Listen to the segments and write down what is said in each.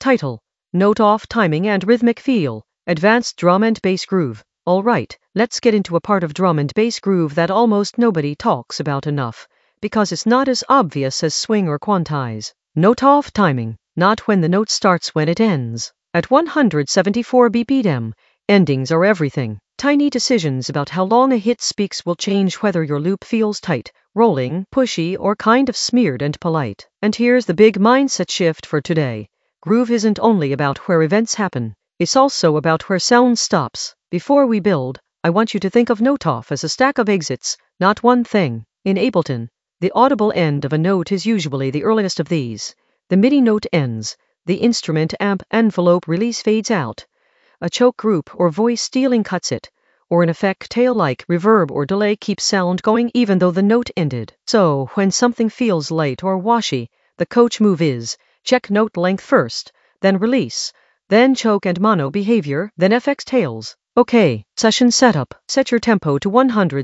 Title: Note Off Timing and Rhythmic Feel, Advanced Drum and Bass Groove. Alright, let's get into a part of drum and bass groove that almost nobody talks about enough, because it's not as obvious as swing or quantize. Note off timing, not when the note starts, when it ends. At 174 BPM, endings are everything. Tiny decisions about how long a hit speaks will change whether your loop feels tight, rolling, pushy, or kind of smeared and polite. And here's the big mindset shift for today. Groove isn't only about where events happen, it's also about where sound stops. Before we build, I want you to think of note off as a stack of exits, not one thing. In Ableton, the audible end of a note is usually the earliest of these. The MIDI note ends, the instrument amp envelope release fades out, a choke group or voice stealing cuts it, or an effect tail like reverb or delay keeps sound going even though the note ended. So, when something feels light or washy, the coach move is, check note length first, then release, then choke and mono behavior, then FX tails. Okay, session setup. Set your tempo to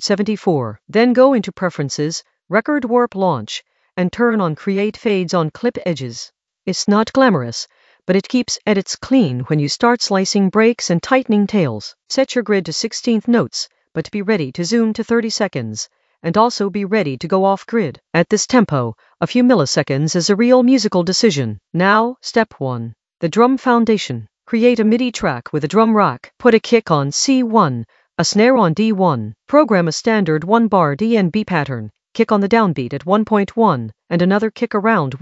174, then go into Preferences, Record Warp Launch, and turn on Create Fades on Clip Edges. It's not glamorous, but it keeps edits clean when you start slicing breaks and tightening tails. Set your grid to 16th notes, but be ready to zoom to 30 seconds, and also be ready to go off grid. At this tempo, a few milliseconds is a real musical decision. Now, step 1. The drum foundation. Create a MIDI track with a drum rack. Put a kick on C1, a snare on D1. Program a standard 1-bar DNB pattern. Kick on the downbeat at 1.1, and another kick around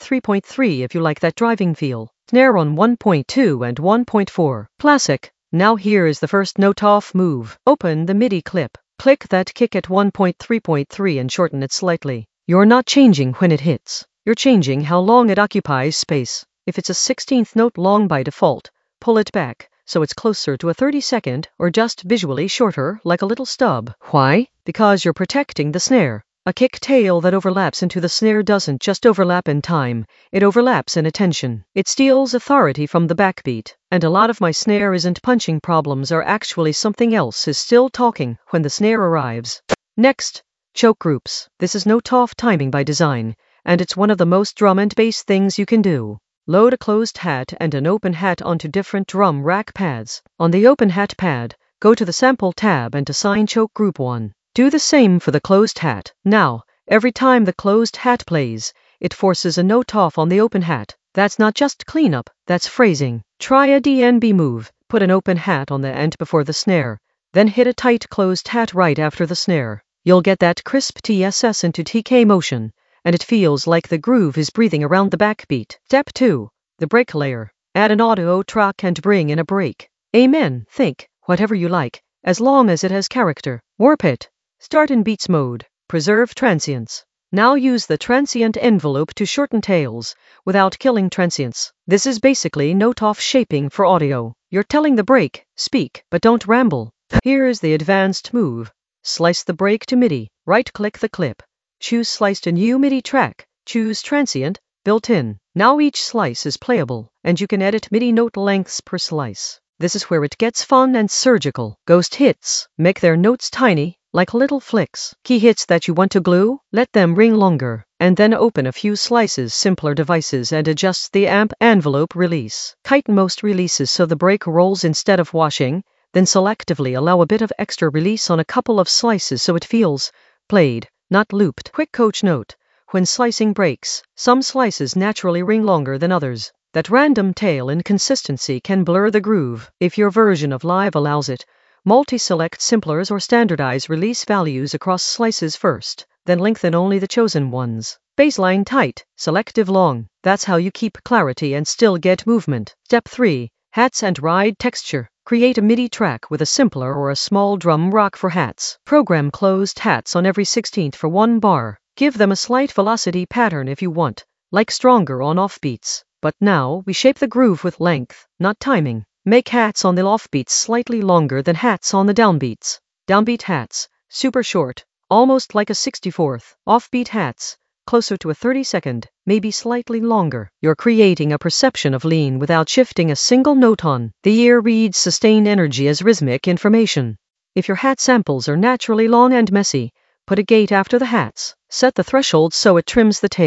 1.3.3 if you like that driving feel. Snare on 1.2 and 1.4. Classic. Now here is the first note off move. Open the MIDI clip. Click that kick at 1.3.3 and shorten it slightly. You're not changing when it hits. You're changing how long it occupies space. If it's a 16th note long by default, pull it back so it's closer to a 32nd or just visually shorter like a little stub. Why? Because you're protecting the snare. A kick tail that overlaps into the snare doesn't just overlap in time, it overlaps in attention. It steals authority from the backbeat, and a lot of my snare isn't punching problems are actually something else is still talking when the snare arrives. Next, choke groups. This is note off timing by design, and it's one of the most drum and bass things you can do. Load a closed hat and an open hat onto different drum rack pads. On the open hat pad, go to the Sample tab and assign choke group 1. Do the same for the closed hat. Now, every time the closed hat plays, it forces a note off on the open hat. That's not just cleanup, that's phrasing. Try a DNB move. Put an open hat on the end before the snare, then hit a tight closed hat right after the snare. You'll get that crisp TSS into TK motion, and it feels like the groove is breathing around the backbeat. Step 2. The break layer. Add an audio track and bring in a break. Amen. Think, whatever you like, as long as it has character. Warp it. Start in beats mode. Preserve transients. Now use the transient envelope to shorten tails, without killing transients. This is basically note off shaping for audio. You're telling the break, speak, but don't ramble. Here is the advanced move. Slice the break to MIDI. Right-click the clip. Choose Slice to New MIDI Track. Choose Transient, Built-in. Now each slice is playable, and you can edit MIDI note lengths per slice. This is where it gets fun and surgical. Ghost hits. Make their notes tiny, like little flicks. Key hits that you want to glue, let them ring longer, and then open a few slices, simpler devices, and adjust the amp envelope release. Tighten most releases so the break rolls instead of washing, then selectively allow a bit of extra release on a couple of slices so it feels played, not looped. Quick coach note. When slicing breaks, some slices naturally ring longer than others. That random tail inconsistency can blur the groove. If your version of Live allows it, multi-select simplers or standardize release values across slices first, then lengthen only the chosen ones. Baseline tight, selective long. That's how you keep clarity and still get movement. Step 3. Hats and ride texture. Create a MIDI track with a simpler or a small drum rack for hats. Program closed hats on every 16th for 1 bar. Give them a slight velocity pattern if you want, like stronger on offbeats. But now we shape the groove with length, not timing. Make hats on the offbeats slightly longer than hats on the downbeats. Downbeat hats, super short, almost like a 64th. Offbeat hats, closer to a 32nd, maybe slightly longer. You're creating a perception of lean without shifting a single note on. The ear reads sustained energy as rhythmic information. If your hat samples are naturally long and messy, put a gate after the hats. Set the threshold so it trims the tail,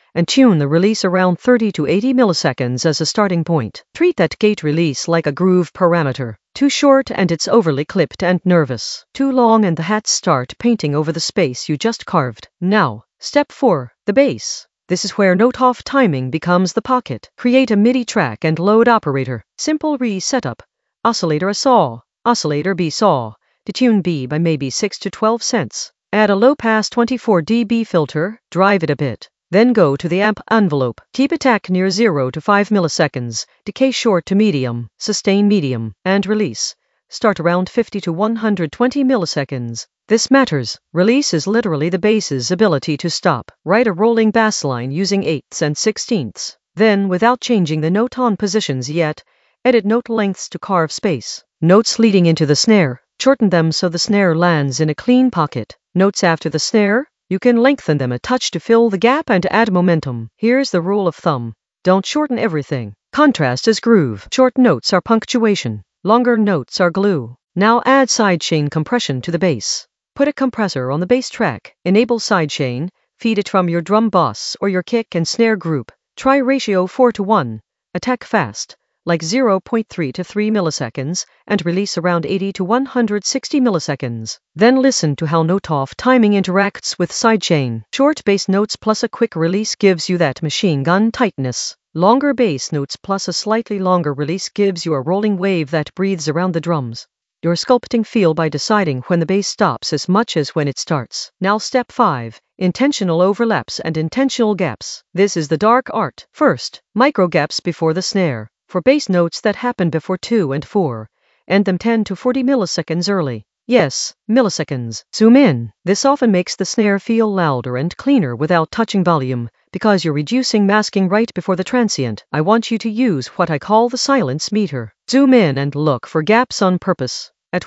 and tune the release around 30 to 80 milliseconds as a starting point. Treat that gate release like a groove parameter. Too short and it's overly clipped and nervous. Too long and the hats start painting over the space you just carved. Now, step 4, the bass. This is where note-off timing becomes the pocket. Create a MIDI track and load operator. Simple setup. Oscillator A saw. Oscillator B saw. Detune B by maybe 6 to 12 cents. Add a low-pass 24 dB filter, drive it a bit. Then go to the amp envelope. Keep attack near 0 to 5 milliseconds, decay short to medium, sustain medium, and release. Start around 50 to 120 milliseconds. This matters. Release is literally the bass's ability to stop. Write a rolling bass line using 8ths and 16ths. Then, without changing the note-on positions yet, edit note lengths to carve space. Notes leading into the snare, shorten them so the snare lands in a clean pocket. Notes after the snare, you can lengthen them a touch to fill the gap and add momentum. Here's the rule of thumb. Don't shorten everything. Contrast is groove. Short notes are punctuation. Longer notes are glue. Now add sidechain compression to the bass. Put a compressor on the bass track. Enable sidechain. Feed it from your drum boss or your kick and snare group. Try ratio 4 to 1. Attack fast, like 0.3 to 3 milliseconds, and release around 80 to 160 milliseconds. Then listen to how note-off timing interacts with sidechain. Short bass notes plus a quick release gives you that machine gun tightness. Longer bass notes plus a slightly longer release gives you a rolling wave that breathes around the drums. You're sculpting feel by deciding when the bass stops as much as when it starts. Now step 5. Intentional overlaps and intentional gaps. This is the dark art. First, micro gaps before the snare. For bass notes that happen before 2 and 4, end them 10 to 40 milliseconds early. Yes, milliseconds. Zoom in. This often makes the snare feel louder and cleaner without touching volume, because you're reducing masking right before the transient. I want you to use what I call the silence meter. Zoom in and look for gaps on purpose. At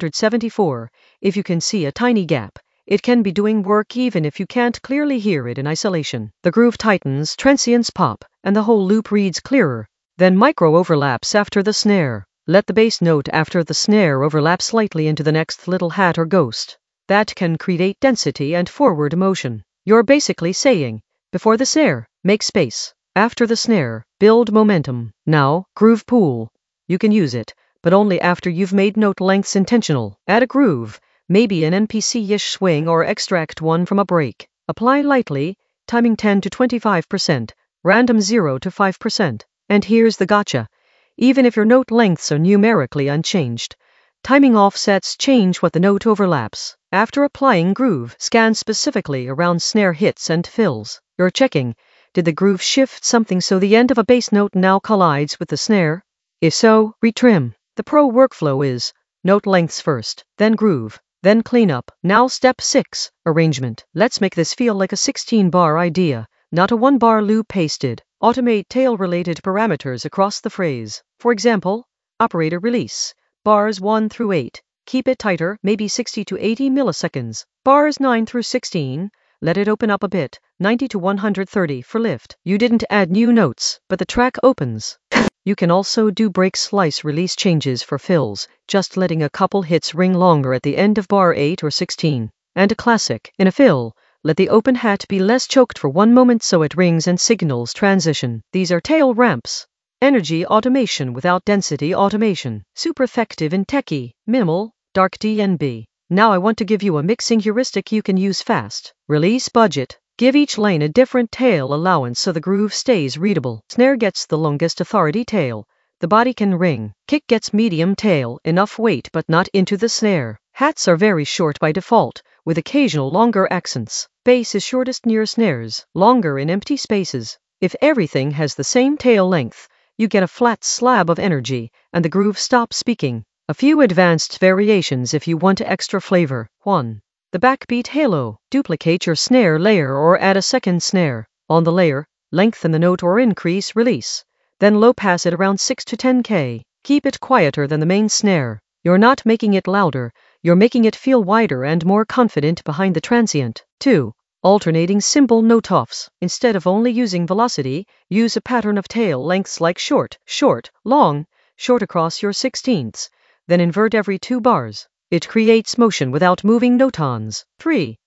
174, if you can see a tiny gap, it can be doing work even if you can't clearly hear it in isolation. The groove tightens, transients pop, and the whole loop reads clearer. Then micro overlaps after the snare. Let the bass note after the snare overlap slightly into the next little hat or ghost. That can create density and forward motion. You're basically saying, before the snare, make space. After the snare, build momentum. Now, groove pool. You can use it, but only after you've made note lengths intentional. Add a groove, maybe an NPC-ish swing or extract one from a break. Apply lightly, timing 10 to 25%, random 0 to 5%. And here's the gotcha. Even if your note lengths are numerically unchanged, timing offsets change what the note overlaps. After applying groove, scan specifically around snare hits and fills. You're checking, did the groove shift something so the end of a bass note now collides with the snare? If so, retrim. The pro workflow is note lengths first, then groove, then cleanup. Now step 6, arrangement. Let's make this feel like a 16-bar idea, not a 1-bar loop pasted. Automate tail-related parameters across the phrase. For example, operator release, bars 1 through 8. Keep it tighter, maybe 60 to 80 milliseconds. Bars 9 through 16, let it open up a bit, 90 to 130 for lift. You didn't add new notes, but the track opens. You can also do break slice release changes for fills, just letting a couple hits ring longer at the end of bar 8 or 16. And a classic, in a fill, let the open hat be less choked for 1 moment so it rings and signals transition. These are tail ramps. Energy automation without density automation. Super effective in techie, minimal, dark DNB. Now I want to give you a mixing heuristic you can use fast. Release budget. Give each lane a different tail allowance so the groove stays readable. Snare gets the longest authority tail. The body can ring. Kick gets medium tail, enough weight but not into the snare. Hats are very short by default, with occasional longer accents. Bass is shortest near snares, longer in empty spaces. If everything has the same tail length, you get a flat slab of energy, and the groove stops speaking. A few advanced variations if you want extra flavor. 1. The backbeat halo. Duplicate your snare layer or add a second snare. On the layer, lengthen the note or increase release. Then low pass it around 6 to 10K. Keep it quieter than the main snare. You're not making it louder, you're making it feel wider and more confident behind the transient. 2. Alternating simple note-offs. Instead of only using velocity, use a pattern of tail lengths like short, short, long, short across your 16ths. Then invert every 2 bars. It creates motion without moving note-ons. 3.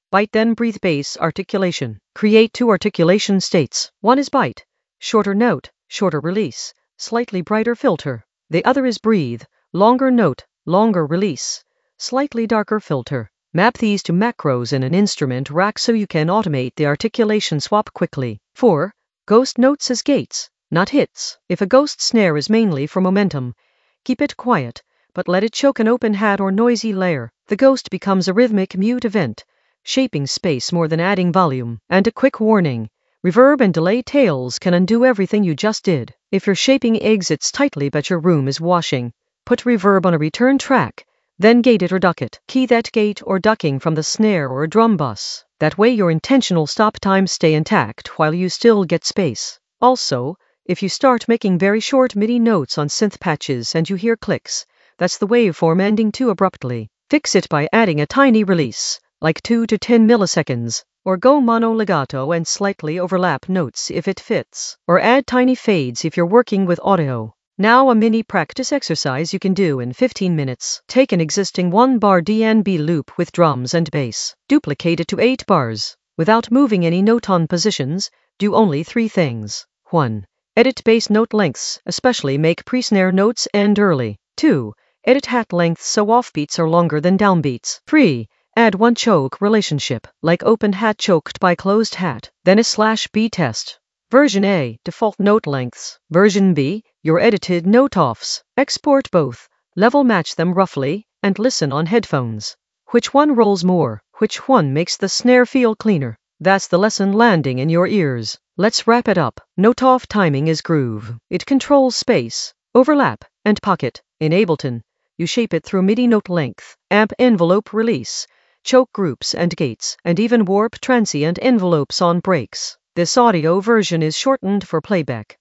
Bite then breathe bass articulation. Create 2 articulation states. One is bite, shorter note, shorter release, slightly brighter filter. The other is breathe, longer note, longer release, slightly darker filter. Map these to macros in an instrument rack so you can automate the articulation swap quickly. 4. Ghost notes as gates, not hits. If a ghost snare is mainly for momentum, keep it quiet, but let it choke an open hat or noisy layer. The ghost becomes a rhythmic mute event, shaping space more than adding volume. And a quick warning, reverb and delay tails can undo everything you just did. If you're shaping exits tightly but your room is washing, put reverb on a return track, then gate it or duck it. Key that gate or ducking from the snare or drum bus. That way your intentional stop times stay intact while you still get space. Also, if you start making very short MIDI notes on synth patches and you hear clicks, that's the waveform ending too abruptly. Fix it by adding a tiny release, like 2 to 10 milliseconds, or go mono legato and slightly overlap notes if it fits, or add tiny fades if you're working with audio. Now a mini practice exercise you can do in 15 minutes. Take an existing 1-bar DNB loop with drums and bass. Duplicate it to 8 bars. Without moving any note-on positions, do only 3 things. 1. Edit bass note lengths, especially make pre-snare notes end early. 2. Edit hat lengths so offbeats are longer than downbeats. 3. Add 1 choke relationship, like open hat choked by closed hat. Then a /B test. Version A, default note lengths. Version B, your edited note offs. Export both, level match them roughly, and listen on headphones. Which one rolls more? Which one makes the snare feel cleaner? That's the lesson landing in your ears. Let's wrap it up. Note off timing is groove. It controls space, overlap, and pocket. In Ableton, you shape it through MIDI note length, amp envelope release, choke groups and gates, and even warp transient envelopes on breaks. This audio version is shortened for playback.